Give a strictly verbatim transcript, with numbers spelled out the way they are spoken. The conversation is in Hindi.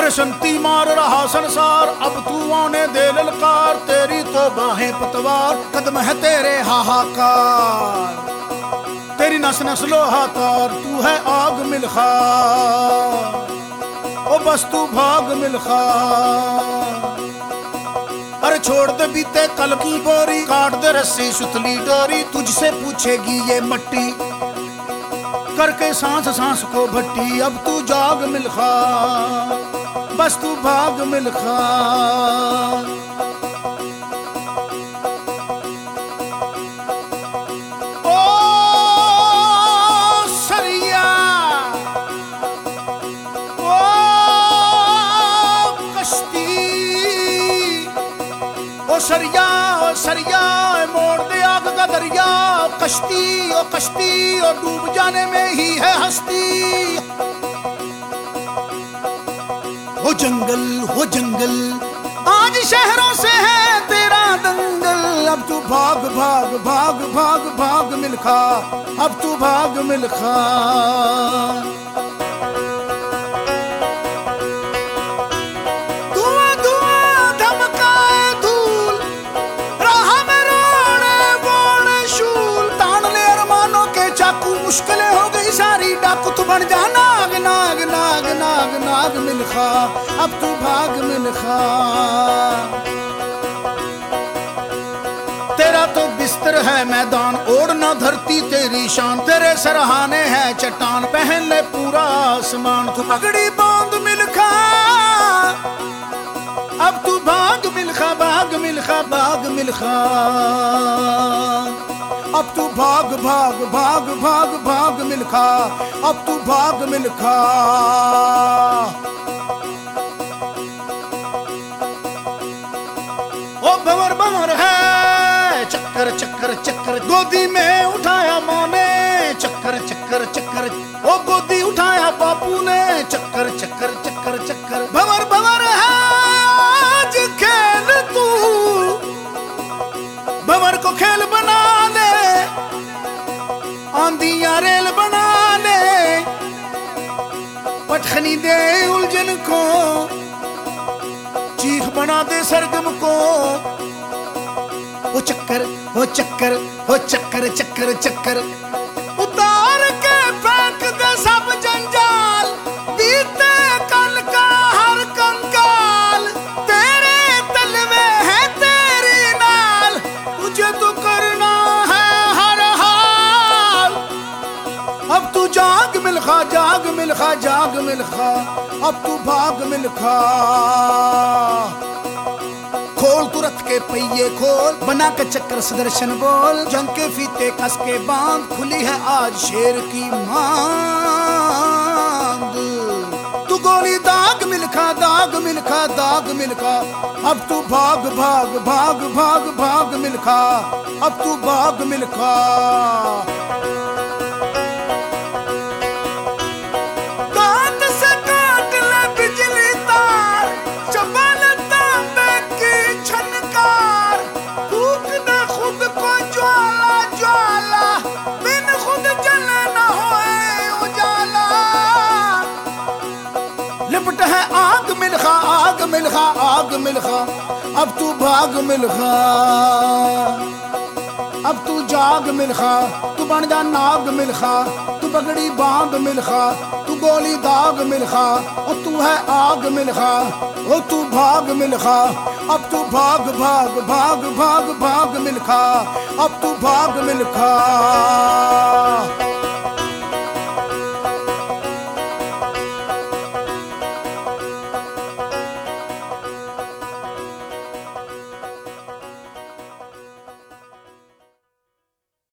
बरसंती मार रहा संसार, अब तू आने दे ललकार, तेरी तो बाहें पतवार, कदम है तेरे हाहाकार, तेरी नस नस लोहा तार, तू है आग मिल्खा, ओ बस तू भाग मिल्खा। अरे छोड़ दे बीते कल की बोरी, काट दे रस्सी सुतली डोरी, तुझसे पूछेगी ये मट्टी, करके सांस सांस को भट्टी, अब तू जाग मिल्खा, बस तू भाग मिल्खा। ओ सरिया, ओ कश्ती, ओ सरिया, ओ सरिया, मोड़ दे आग का दरिया, कश्ती, ओ कश्ती, ओ डूब जाने में ही है हस्ती। हो जंगल, हो जंगल, आज शहरों से है तेरा दंगल, अब तू भाग भाग भाग भाग भाग मिल्खा, अब तू भाग मिल्खा। धुआं धुआं धमकाए धूल, राह में रोड़े बोड़े शूल, तान ले अरमानों के चाकू, मुश्किलें हो गई सारी डाकू, तू बन जा नाग नाग नाग नाग नाग मिल्खा, अब तू भाग मिल्खा। तेरा तो बिस्तर है मैदान, ओढ़ना धरती तेरी शान, तेरे सरहाने है चट्टान, पहन ले पूरा आसमान, तू पगड़ी बांध मिल्खा, अब तू भाग मिल्खा, भाग मिल्खा, भाग मिल्खा, अब तू भाग भाग भाग भाग भाग मिल्खा, अब तू भाग मिल्खा। ओ भंवर भंवर है चक्कर चक्कर चक्कर, गोदी में उठाया माँ ने, चक्कर चक्कर चक्कर, ओ गोदी उठाया बापू ने, चक्कर चक्कर चक्कर चक्कर, भंवर भंवर है आज खेल तू, भंवर को खेल बना ले, आंधियां रेल बना ले, पटखनी दे उलझन को, चीख बना दे सरगम को, ओ चक्कर, ओ चक्कर, ओ चक्कर चक्कर चक्कर, उतार के फेंक दे सब जंजाल, बीते कल का हर कंकाल, तेरे तलवे है तेरी नाल, तुझे तो करना है हर हाल, अब तू जाग मिल्खा, जाग मिल्खा, जाग मिल्खा, अब तू भाग मिल्खा। खोल तुरत के पहिए खोल, बना के चक्कर सुदर्शन बोल, जंग के फीते कस के बांध, खुली है आज शेर की मांग, तू गोली दाग मिल्खा, दाग मिल्खा, दाग मिल्खा, अब तू भाग भाग भाग भाग भाग मिल्खा, अब तू भाग मिल्खा। लिपट है आग मिल्खा, आग मिल्खा, आग मिल्खा, अब तू भाग मिल्खा, अब तू जाग मिल्खा, तू बन जा नाग मिल्खा, तू पगड़ी बांध मिल्खा, तू गोली दाग मिल्खा, और तू है आग मिल्खा, ओ तू भाग मिल्खा, अब तू भाग भाग भाग भाग भाग मिल्खा, अब तू भाग मिल्खा।